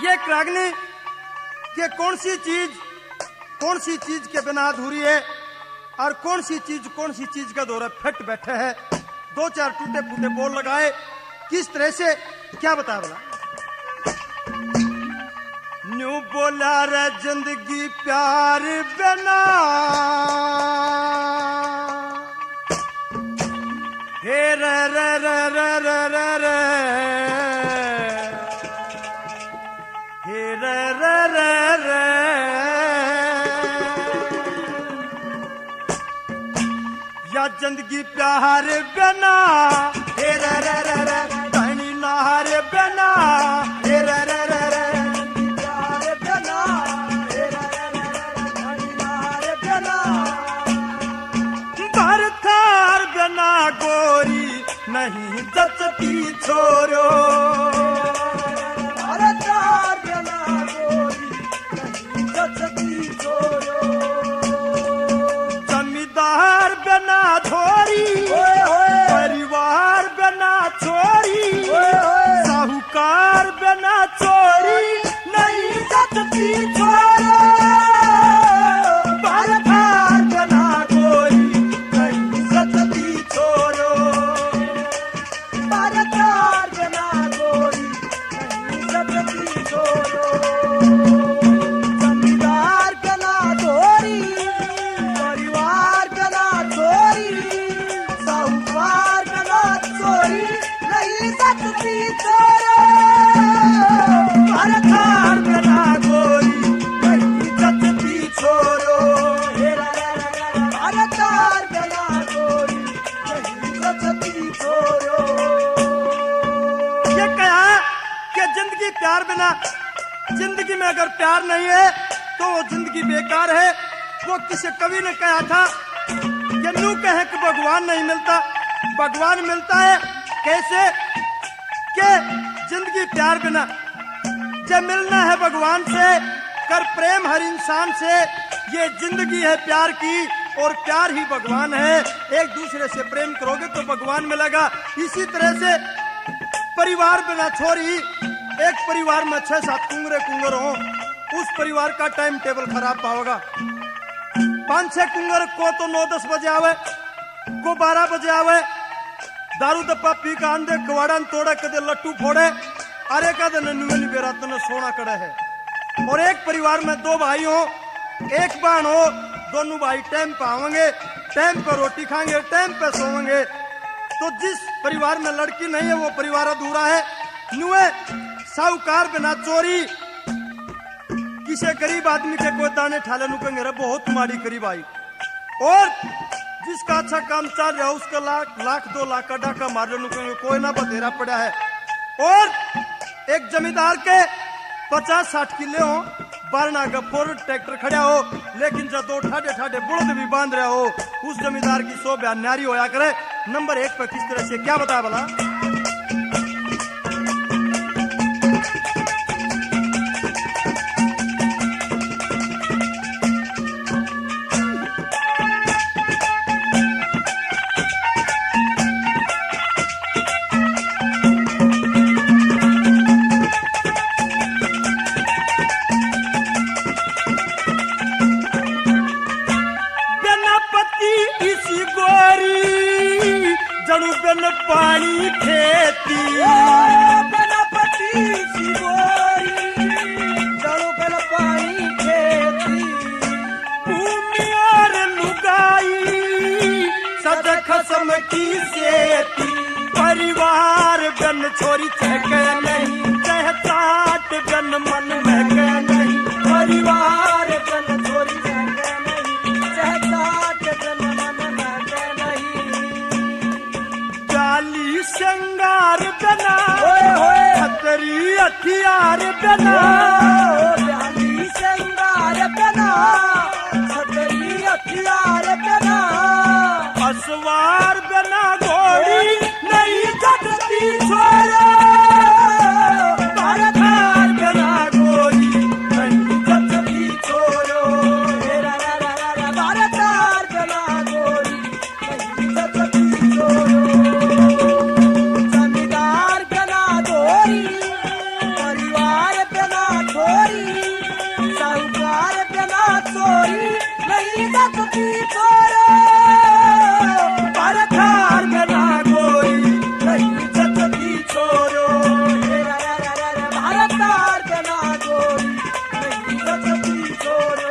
ये रागनी कि कौन सी चीज के बिना अधूरी है और कौन सी चीज का दौरा फट बैठे है। दो चार टूटे फूटे बोल लगाए, किस तरह से क्या बता बोला। न्यू बोला रे जिंदगी प्यार बिना, हे रे रे रे रे रे रे रे, हे रे रे रे रे, या जिंदगी प्यार बिना, हे रे रे रे रे, धनी नार बिना, हे रे रे रे रे, प्यार बिना, हे रे रे रे रे, धनी नार बिना, भरथार बिना गोरी नहीं जचती छोरो, भरथार बिना गोरी नहीं जचती छोरो, जमींदार बिना थोड़ी परिवार बिना छोरी, साहूकार बिना चोरी नहीं जचती छोरो, भरथार बिना गोरी नहीं जचती छोरो, भरथार बिना गोरी नहीं जचती छोरो, जमींदार बिना थोड़ी परिवार बिना चोरी, साहूकार बिना चोरी नहीं जचती छोरो, भरथार बिना गोरी नहीं जचती छोरो, भरथार बिना गोरी नहीं जचती छोरो। ये कहा कि जिंदगी प्यार बिना, जिंदगी में अगर प्यार नहीं है तो वो जिंदगी बेकार है। वो किसी कवि ने कहा था कि नू कहे कि भगवान नहीं मिलता, भगवान मिलता है कैसे कि जिंदगी प्यार बिना। जब मिलना है भगवान से कर प्रेम हर इंसान से, ये जिंदगी है प्यार की और प्यार ही भगवान है। एक दूसरे से प्रेम करोगे तो भगवान मिलेगा। इसी तरह से परिवार बिना छोरी, एक परिवार में 6-7 कुंगर हो, उस परिवार का टाइम टेबल खराब पाओगा। 5-6 कुंगर को तो 9-10 बजे आवे, को 12 बजे आवे, दारू दप्पा पी का आंदे कवाड़ा तोड़े, कदे लट्टू फोड़े, अरे का नुवेली बेरा तो सोना कड़ा है। और एक परिवार में 2 भाई हो, एक बहन हो, दोनों भाई टाइम पे आवेंगे, टाइम पे रोटी खाएंगे, टाइम पे सोएंगे। तो जिस परिवार में लड़की नहीं है वो परिवार अधूरा है। नुए साहूकार बिना चोरी, किसी गरीब आदमी के कोई दाने ठाले नु कहेंगे रे बहुत माड़ी गरीब आई। और जिसका अच्छा काम चल रहा है उसका लाख 2 लाख का डाका मार नु कहेंगे कोई ना बतेरा पड़ा है। और एक जमींदार के 50-60 किले हो, बारना का फोर ट्रैक्टर खड़ा हो, लेकिन जब 2 ठाडे बुलद भी बांध रहा हो, उस जमींदार की 100 बयान न्यारी होया करे। नंबर 1 पर किस तरह से क्या बताया भला। पानी खेती बनपति सिगोरी, जड़ो बल पानी खेती, भूमि और लुगाई सद खसम की सेती, परिवार बन छोरी चह नहीं, चह चाट बन मन में कह नहीं, परिवार बन छोरी चह नहीं, चह चाट बन मन में कह नहीं, जाली श्रृंगार बिना, खतरी हथियार बिना, जाली श्रृंगार बिना, खतरी हथियार बिना, असवार बिना घोड़ी नहीं जचती छोरा, भरथार बिना घोड़ी नहीं जचती छोरो, भरथार बिना घोड़ी नहीं जचती छोरो, जमींदार बिना घोड़ी परिवार बिना छोरो भारतार बिना गोरी नहीं जचती छोरो भारतार बिना गोरी नहीं जचती छोरो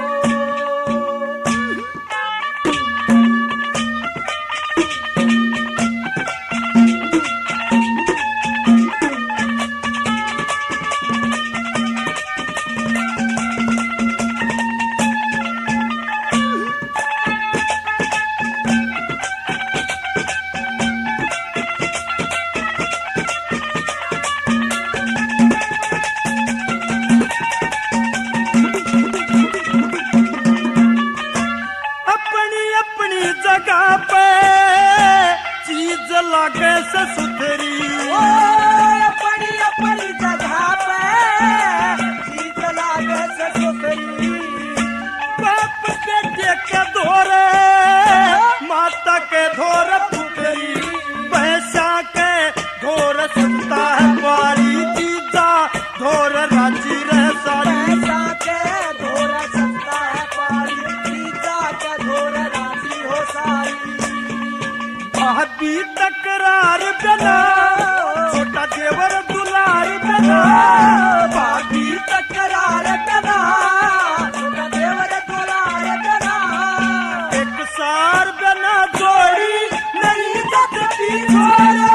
लागे से सुथरी अपनी अपनी जगह पे चीज लागे से सुथरी बाप बेटे के धोरे माता के धोर पुतरी पैसा के धोर सकता है पारी जीजा धोर राजी रह सारी पैसा के धोर सकता है पारी जीजा के धोर राजी हो सारी भाभी तकरार बिना छोटा देवर दुलार बिना भाभी तकरार बिना छोटा देवर दुलार बिना एक सार बिना जोड़ी नहीं जचती छोरो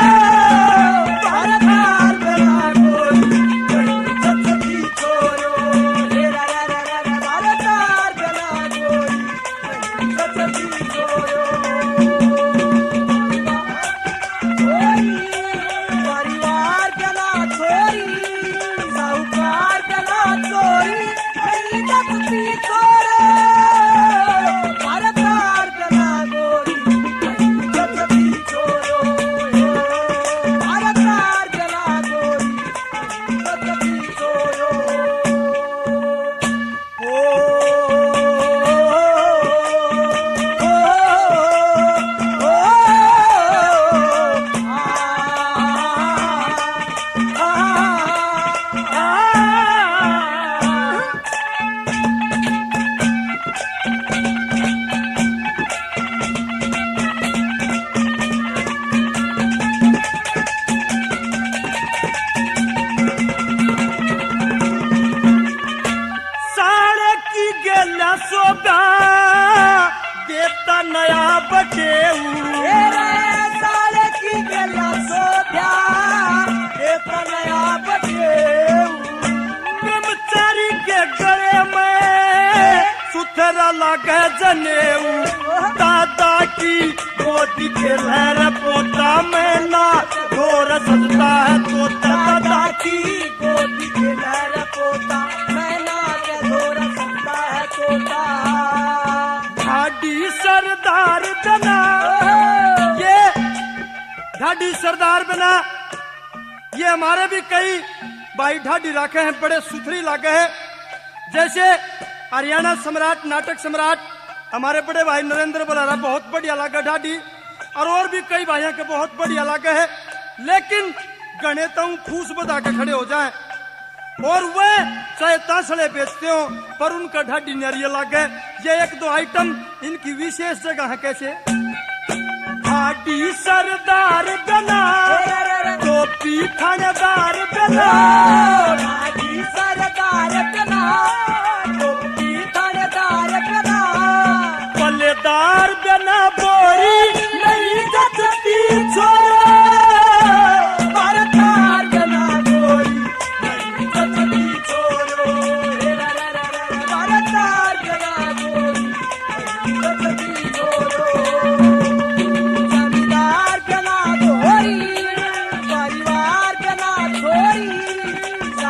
भारतार बिना गोरी नहीं जचती छोरो भारतार बिना गोरी नहीं जचती छोरो परिवार गला छोरी साहूकार गला छोरी नहीं जचती छोरो भारतार गला गोरी नहीं जचती छोरो भारतार गला गोरी नहीं जचती छोरो साड़े की गेला सोगा देता नया बटेऊ साले की गला सोध्या नया बटेऊ ब्रह्मचारी के गले में सुथरा लगे जनेऊ दादा की गोदी के लहर पोता में ना धोर सजता है तोता दादा की गोदी के लहर पोता मैना के धोर सकता है तोता ढाडी सरदार बना ये ढाडी सरदार बना ये हमारे भी कई भाई ढाडी रखे हैं बड़े सुथरी लागे हैं जैसे हरियाणा सम्राट नाटक सम्राट हमारे बड़े भाई नरेंद्र बलारा बहुत बढ़िया लागा ढाडी और भी कई भाइयों के बहुत बढ़िया लागे है लेकिन गणेता फूस बता के खड़े हो जाएं और वे चाहे तासड़े बेचते हो पर उनका ढाडी नरिया लागे ये एक दो आइटम इनकी विशेष जगह है कैसे ढाडी सरदार बना टोपी थानेदार बना ढाडी सरदार बना टोपी थानेदार बना पल्लेदार बना बोरी नहीं जचती छोरो भारतार बना गोरी नहीं जचती छोरो भारतार बना गोरी नहीं जचती छोरो जमींदार बना गोरी परिवार बना छोरी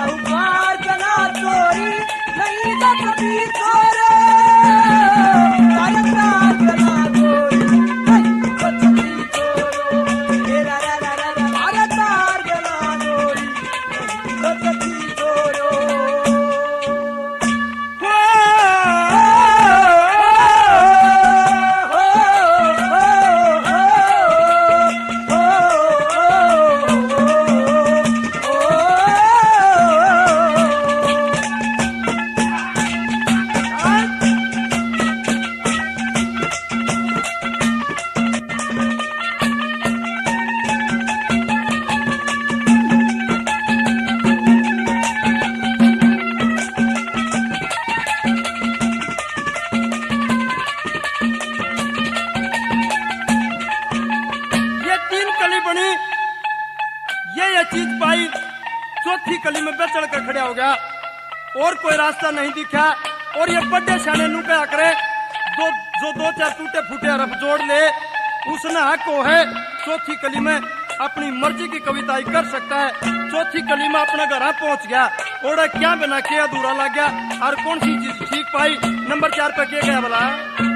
ये चीज पाई, चौथी कली में बेचड़ कर खड़ा हो गया और कोई रास्ता नहीं दिखा। और ये बड़े शाने नु क्या करे, जो दो चार टूटे फूटे हरफ जोड़ ले उसने हक को है चौथी कली में अपनी मर्जी की कविताएं कर सकता है। चौथी कली में अपना घर पहुंच गया और क्या बना के अधूरा लग गया और कौन सी चीज ठीक पाई। नंबर 4 पे क्या गया बोला,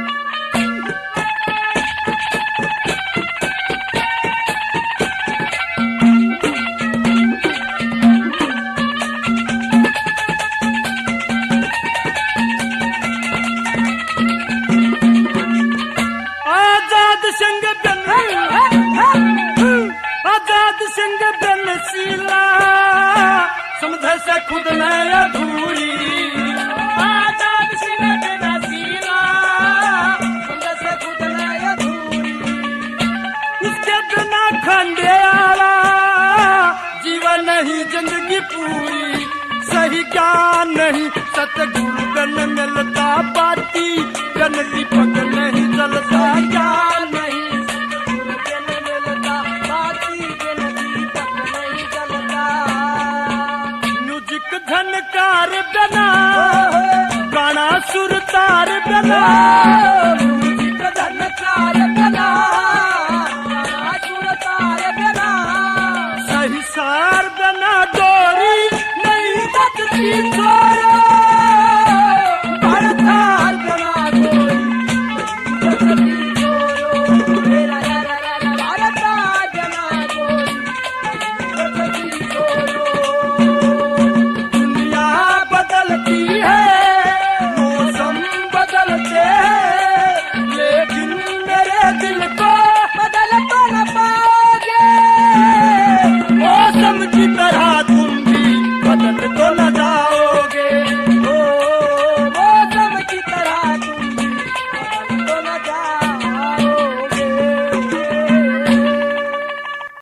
समझे से खुद में अधूरी, आजाद सिंह बिन सीला, समझे से खुद में अधूरी। उसके बिना खंडेरा जीवन नहीं जिंदगी पूरी, सही ज्ञान नहीं सतगुरु गन मिलता बाती, गन दीपक नहीं जलता ज्ञान नहीं सतगुरु गन मिलता बाती, गन दीपक नहीं जलता। धनकार बना गाना सुरतार बना, धनकार बना गाना सुरतार बना, सही सार बना डोरी नहीं बचती।